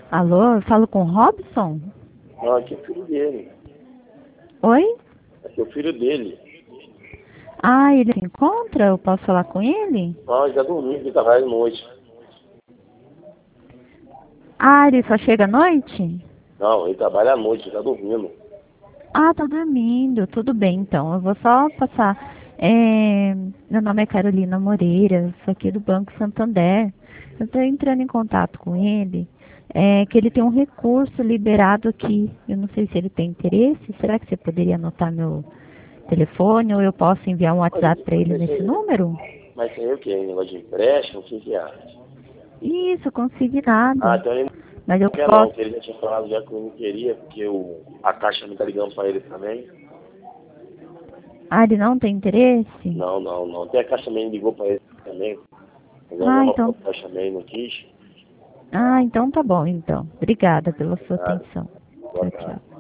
Alô, eu falo com o Robson? Não, aqui é o filho dele. Oi? Aqui é o filho dele. Ah, ele se encontra? Eu posso falar com ele? Não, ele tá dormindo, ele trabalha de noite. Ah, ele só chega à noite? Não, ele trabalha à noite, ele tá dormindo. Ah, tá dormindo. Tudo bem, então. Eu vou só passar. Meu nome é Carolina Moreira, sou aqui do Banco Santander. Eu estou entrando em contato com ele, que ele tem um recurso liberado aqui. Eu não sei se ele tem interesse. Será que você poderia anotar meu telefone ou eu posso enviar um WhatsApp para ele nesse número? Mas tem o quê? Negócio de empréstimo? O que que é? Isso, Ah, consignado. então ele Mas eu não quer não, posso. que ele já tinha falado já que eu não queria, porque a Caixa não tá ligando pra ele também. Ah, ele não tem interesse? Não, não, não. Até a Caixa também ligou pra ele também. Mas a Ah, mesma então. coisa, a Caixa também não quis. Ah, então tá bom, então. Obrigada pela sua Ah, atenção. boa Tchau, tarde. tchau.